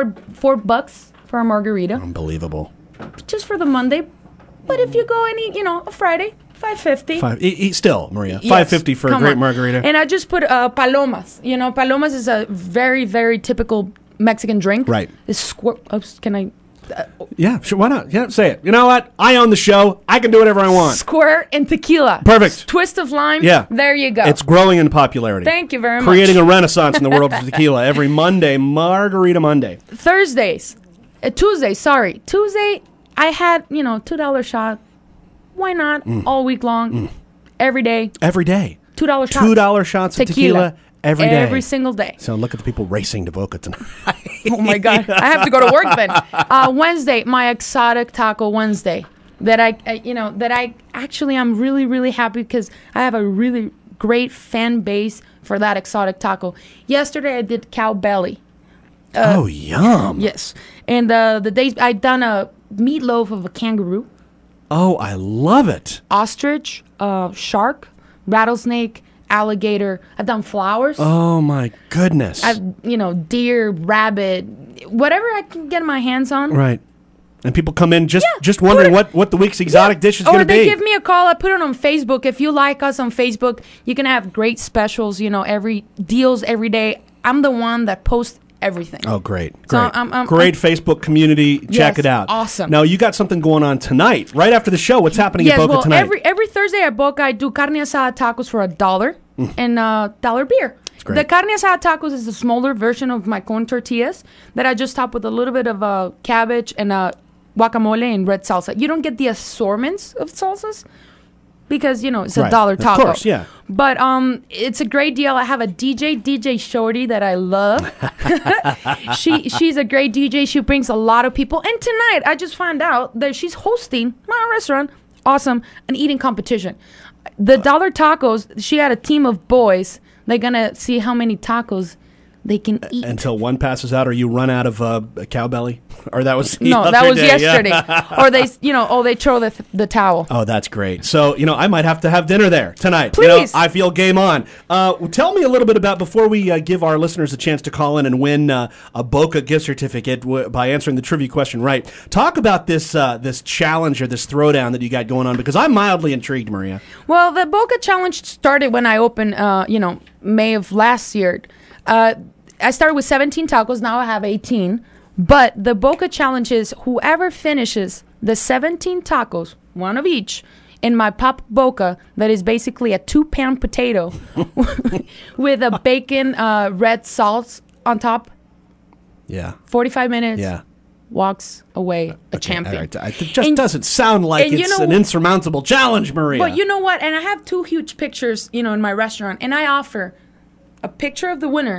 T: $4 for a margarita.
E: Unbelievable.
T: Just for the Monday. But if you go a Friday, $5.50.
E: Still, Maria, $5.50 for a great margarita.
T: And I just put Palomas. Palomas is a very, very typical Mexican drink.
E: Right.
T: It's can I...
E: yeah, sure. Why not? Yeah, say it. You know what? I own the show. I can do whatever I want.
T: Squirt and tequila.
E: Perfect.
T: Twist of lime.
E: Yeah.
T: There you go.
E: It's growing in popularity.
T: Thank you very much.
E: Creating a renaissance in the world of tequila. Every Monday, Margarita Monday.
T: Tuesday, I had, $2 shot. Why not? All week long. Every day.
E: Every day.
T: $2 shots.
E: $2 shots of tequila. Every day.
T: Every single day.
E: So look at the people racing to Boca tonight.
T: Oh, my God. I have to go to work then. Wednesday, my exotic taco Wednesday. That I'm really, really happy because I have a really great fan base for that exotic taco. Yesterday, I did cow belly.
E: Yum.
T: Yes. And the days I done a meatloaf of a kangaroo.
E: Oh, I love it.
T: Ostrich, shark, rattlesnake, alligator. I've done flowers.
E: Oh my goodness.
T: Deer, rabbit, whatever I can get my hands on.
E: Right. And people come in just wondering what the week's exotic dish is going to be.
T: Or they give me a call. I put it on Facebook. If you like us on Facebook, you can have great specials, every deals every day. I'm the one that posts everything.
E: Oh, great.
T: So
E: great Facebook community. Check it out.
T: Awesome.
E: Now, you got something going on tonight, right after the show. What's happening at Boca tonight?
T: Every Thursday at Boca, I do carne asada tacos for $1 and $1 beer.
E: That's great.
T: The carne asada tacos is a smaller version of my corn tortillas that I just top with a little bit of cabbage and guacamole and red salsa. You don't get the assortments of salsas because, it's a $1 taco.
E: Of course, yeah.
T: But it's a great deal. I have a DJ Shorty that I love. She's a great DJ. She brings a lot of people. And tonight, I just found out that she's hosting my restaurant, an eating competition. The $1 tacos, she had a team of boys. They're going to see how many tacos they can eat.
E: Until one passes out or you run out of a cow belly? Or that was
T: yesterday. Or they throw the towel.
E: Oh, that's great. So, I might have to have dinner there tonight.
T: Please.
E: I feel game on. Tell me a little bit about, before we give our listeners a chance to call in and win a Boca gift certificate by answering the trivia question right. Talk about this challenge or this throwdown that you got going on, because I'm mildly intrigued, Maria.
T: Well, the Boca challenge started when I opened, May of last year. I started with 17 tacos. Now I have 18. But the Boca challenge is whoever finishes the 17 tacos, one of each, in my Pop Boca, that is basically a 2-pound potato with a bacon red sauce on top.
E: Yeah.
T: 45 minutes.
E: Yeah.
T: Walks away a champion.
E: All right. It just doesn't sound like it's an insurmountable challenge, Maria.
T: But you know what? And I have 2 huge pictures, in my restaurant. And I offer a picture of the winner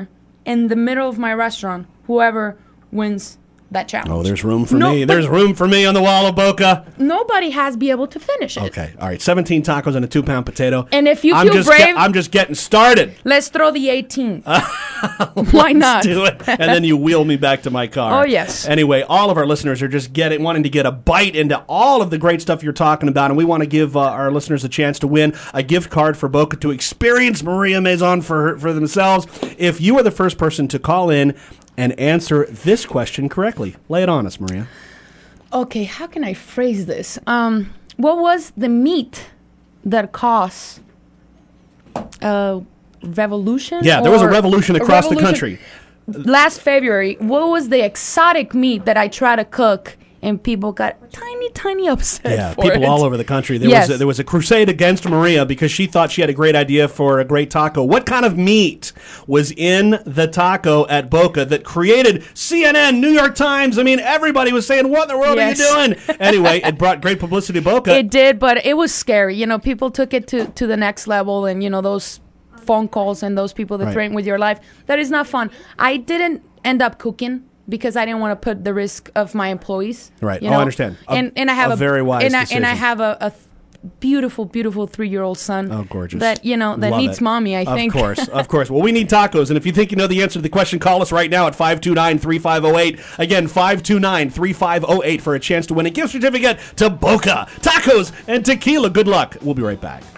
T: in the middle of my restaurant. Whoever wins that challenge.
E: Oh, there's room for me. There's room for me on the wall of Boca.
T: Nobody has been able to finish it.
E: Okay, all right. 17 tacos and a 2-pound potato.
T: And if you feel brave,
E: I'm just getting started.
T: Let's throw the 18. Why not?
E: Let's do it. And then you wheel me back to my car.
T: Oh, yes.
E: Anyway, all of our listeners are just wanting to get a bite into all of the great stuff you're talking about, and we want to give our listeners a chance to win a gift card for Boca to experience Maria Maison for themselves. If you are the first person to call in and answer this question correctly. Lay it on us, Maria.
T: Okay, how can I phrase this? What was the meat that caused a revolution?
E: Yeah, there was a revolution across the country.
T: Last February, what was the exotic meat that I tried to cook and people got tiny upset for
E: people
T: it?
E: all over the country. There was a crusade against Maria because she thought she had a great idea for a great taco. What kind of meat was in the taco at Boca that created CNN, New York Times? I mean, everybody was saying, what in the world are you doing? Anyway, it brought great publicity to Boca.
T: It did, but it was scary. You know, people took it to the next level, and, you know, those phone calls and those people that threaten with your life, that is not fun. I didn't end up cooking because I didn't want to put the risk of my employees.
E: Right.
T: You know?
E: I understand.
T: And I have
E: a very wise decision.
T: And I have a beautiful 3-year-old son.
E: Oh, gorgeous.
T: That, you know, that needs mommy, I think.
E: Of course. Well, we need tacos. And if you think you know the answer to the question, call us right now at 529-3508. Again, 529-3508 for a chance to win a gift certificate to Boca Tacos and Tequila. Good luck. We'll be right back.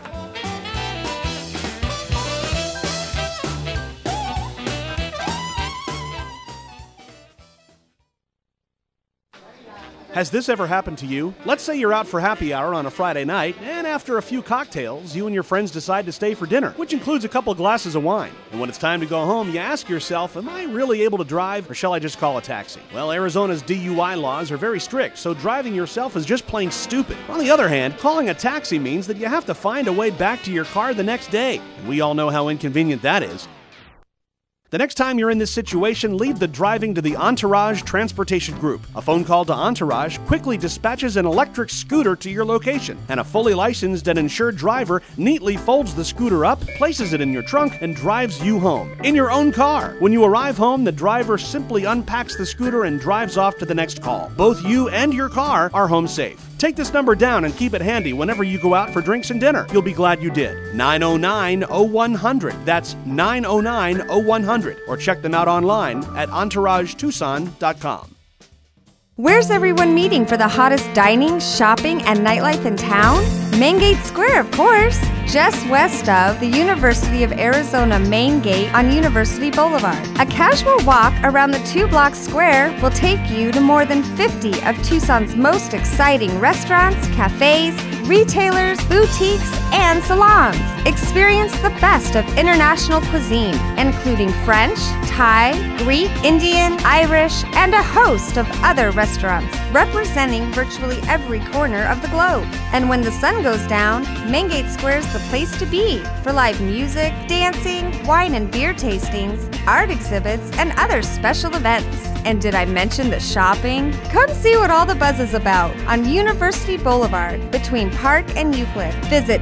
E: Has this ever happened to you? Let's say you're out for happy hour on a Friday night, and after a few cocktails, you and your friends decide to stay for dinner, which includes a couple glasses of wine. And when it's time to go home, you ask yourself, am I really able to drive, or shall I just call a taxi? Well, Arizona's DUI laws are very strict, so driving yourself is just plain stupid. On the other hand, calling a taxi means that you have to find a way back to your car the next day. And we all know how inconvenient that is. The next time you're in this situation, leave the driving to the Entourage Transportation Group. A phone call to Entourage quickly dispatches an electric scooter to your location, and a fully licensed and insured driver neatly folds the scooter up, places it in your trunk, and drives you home. In your own car. When you arrive home, the driver simply unpacks the scooter and drives off to the next call. Both you and your car are home safe. Take this number down and keep it handy whenever you go out for drinks and dinner. You'll be glad you did. 909-0100. That's 909-0100. Or check them out online at EntourageTucson.com.
U: Where's everyone meeting for the hottest dining, shopping, and nightlife in town? Main Gate Square, of course. Just west of the University of Arizona Main Gate on University Boulevard. A casual walk around the 2-block square will take you to more than 50 of Tucson's most exciting restaurants, cafes, retailers, boutiques, and salons. Experience the best of international cuisine, including French, Thai, Greek, Indian, Irish, and a host of other restaurants representing virtually every corner of the globe. And when the sun goes down, Main Gate Square is the place to be for live music, dancing, wine and beer tastings, art exhibits, and other special events. And did I mention the shopping? Come see what all the buzz is about on University Boulevard between Park and Euclid. Visit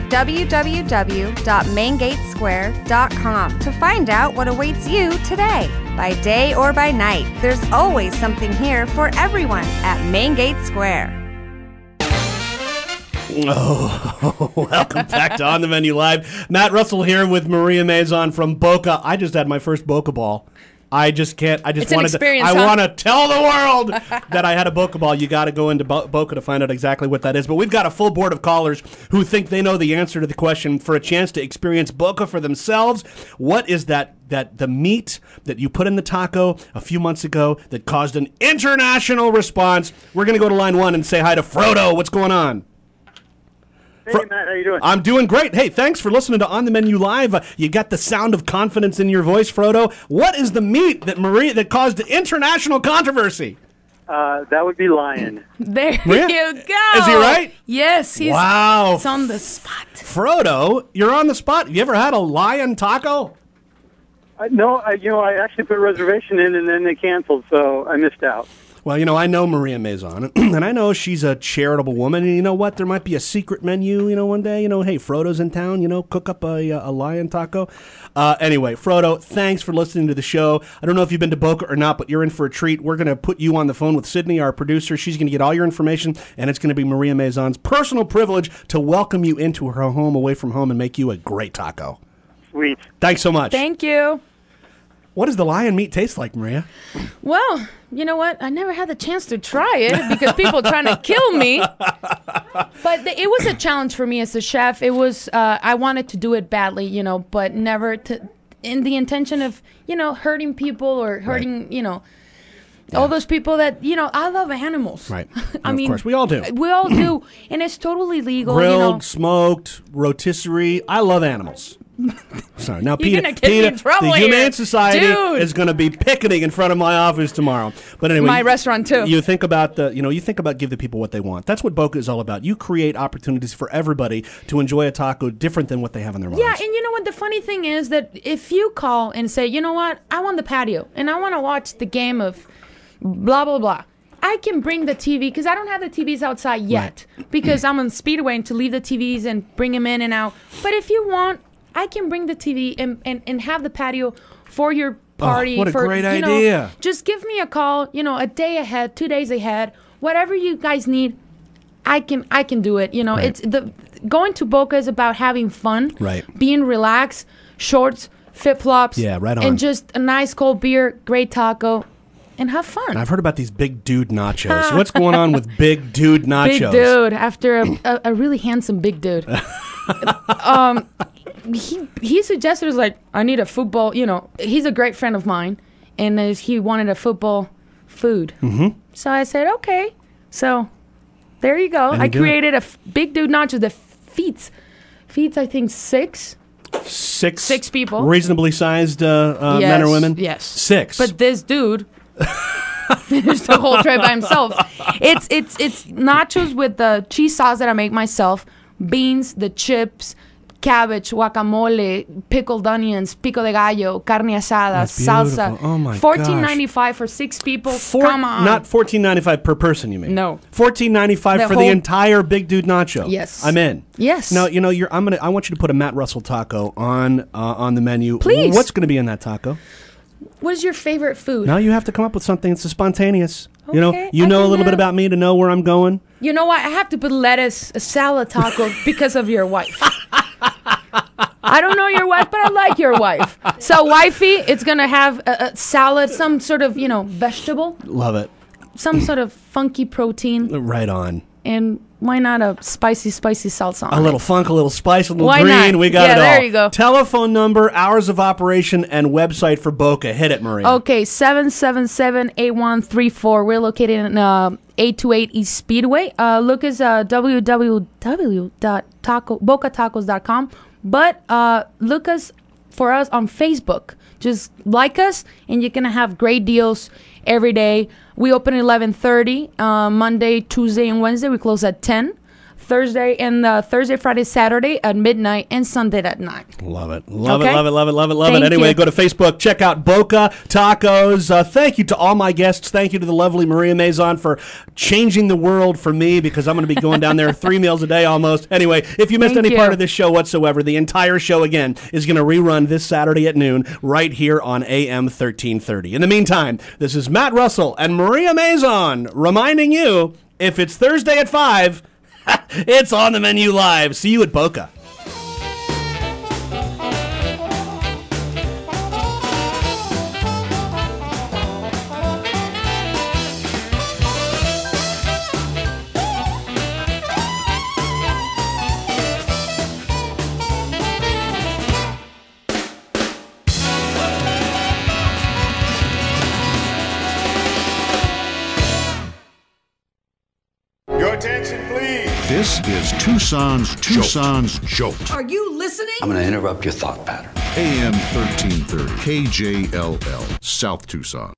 U: www.maingatesquare.com to find out what awaits you today. By day or by night, there's always something here for everyone at Main Gate Square.
E: Oh, welcome back to On the Menu Live. Matt Russell here with Maria Maison from Boca. I just had my first Boca Ball. I just can't. I just wanted to. I want to tell the world that I had a Boca Ball. You got to go into Boca to find out exactly what that is. But we've got a full board of callers who think they know the answer to the question for a chance to experience Boca for themselves. What is that the meat that you put in the taco a few months ago that caused an international response? We're going to go to line 1 and say hi to Frodo. What's going on?
V: Hey, Matt, how you doing?
E: I'm doing great. Hey, thanks for listening to On the Menu Live. You got the sound of confidence in your voice, Frodo. What is the meat that caused international controversy?
V: That would be lion.
T: There you go.
E: Is he right?
T: Yes, he's
E: wow.
T: It's on the spot.
E: Frodo, you're on the spot. Have you ever had a lion taco?
V: No, I actually put a reservation in, and then they canceled, so I missed out.
E: Well, I know Maria Maison, and I know she's a charitable woman. And you know what? There might be a secret menu, one day. Hey, Frodo's in town, cook up a lion taco. Anyway, Frodo, thanks for listening to the show. I don't know if you've been to Boca or not, but you're in for a treat. We're going to put you on the phone with Sydney, our producer. She's going to get all your information, and it's going to be Maria Maison's personal privilege to welcome you into her home away from home and make you a great taco.
V: Sweet.
E: Thanks so much.
T: Thank you.
E: What does the lion meat taste like, Maria?
T: Well, you know what? I never had the chance to try it because people trying to kill me. But it was a challenge for me as a chef. It was, I wanted to do it badly, but never in the intention of, hurting people or hurting, all those people that, I love animals.
E: Right.
T: I mean,
E: of course, we all do.
T: We all do. And it's totally legal.
E: Grilled, smoked, rotisserie. I love animals. Sorry. Now,
T: You're gonna get me in trouble
E: the
T: here.
E: Humane Society
T: Dude.
E: is going to be picketing in front of my office tomorrow. But anyway,
T: my restaurant too.
E: You think about give the people what they want. That's what Boca is all about. You create opportunities for everybody to enjoy a taco different than what they have in their lives.
T: Yeah, and you know what? The funny thing is that if you call and say, you know what, I want the patio and I want to watch the game of blah blah blah. I can bring the TV because I don't have the TVs outside yet because I'm on Speedway and to leave the TVs and bring them in and out. But if you want, I can bring the TV and have the patio for your party.
E: What a great idea.
T: Just give me a call, a day ahead, 2 days ahead, whatever you guys need, I can do it. It's going to Boca is about having fun, being relaxed, shorts, flip-flops,
E: right on.
T: And just a nice cold beer, great taco. And have fun.
E: And I've heard about these big dude nachos. What's going on with big dude nachos?
T: Big dude, after a really handsome big dude. He suggested, I need a football, he's a great friend of mine, and he wanted a football food. Mm-hmm. So I said, okay. So there you go. I created a big dude nachos that feeds I think six people. Reasonably
E: sized men or women?
T: Yes.
E: 6.
T: But this dude finished the whole tray by himself. It's nachos with the cheese sauce that I make myself, beans, the chips, cabbage, guacamole, pickled onions, pico de gallo, carne asada, salsa.
E: Oh my
T: $14.95 for 6 people. Come on.
E: Not $14.95 per person, you mean?
T: No.
E: $14.95 for the entire Big Dude Nacho.
T: Yes.
E: I'm in.
T: Yes.
E: Now, I want you to put a Matt Russell taco on the menu.
T: Please.
E: What's going to be in that taco?
T: What is your favorite food?
E: Now you have to come up with something that's spontaneous.
T: Okay,
E: you know a little bit about me to know where I'm going.
T: You know what? I have to put lettuce, a salad taco because of your wife. I don't know your wife, but I like your wife. So, wifey, it's going to have a salad, some sort of, vegetable.
E: Love it.
T: Some sort of funky protein.
E: Right on.
T: And why not a spicy salsa on
E: A little funk, a little spice, a little
T: why
E: green.
T: Not?
E: We got it all.
T: There you go.
E: Telephone number, hours of operation, and website for Boca. Hit it, Maria.
T: Okay, 777-8134. We're located in 828 East Speedway. Look us www.bocatacos.com. But look for us on Facebook. Just like us, and you're going to have great deals every day. We open at 11:30, Monday, Tuesday, and Wednesday. We close at 10. Thursday, Friday, Saturday at midnight, and Sunday at 9.
E: Love it. Love it. Anyway, go to Facebook. Check out Boca Tacos. Thank you to all my guests. Thank you to the lovely Maria Maison for changing the world for me, because I'm going to be going down there 3 meals a day almost. Anyway, if you missed any part of this show whatsoever, the entire show, again, is going to rerun this Saturday at noon right here on AM 1330. In the meantime, this is Matt Russell and Maria Maison reminding you, if it's Thursday at 5, it's On the Menu Live. See you at Boca.
B: Your attention, please.
C: This is Tucson's Jolt.
B: Are you listening?
W: I'm going to interrupt your thought pattern.
C: AM 1330, KJLL, South Tucson.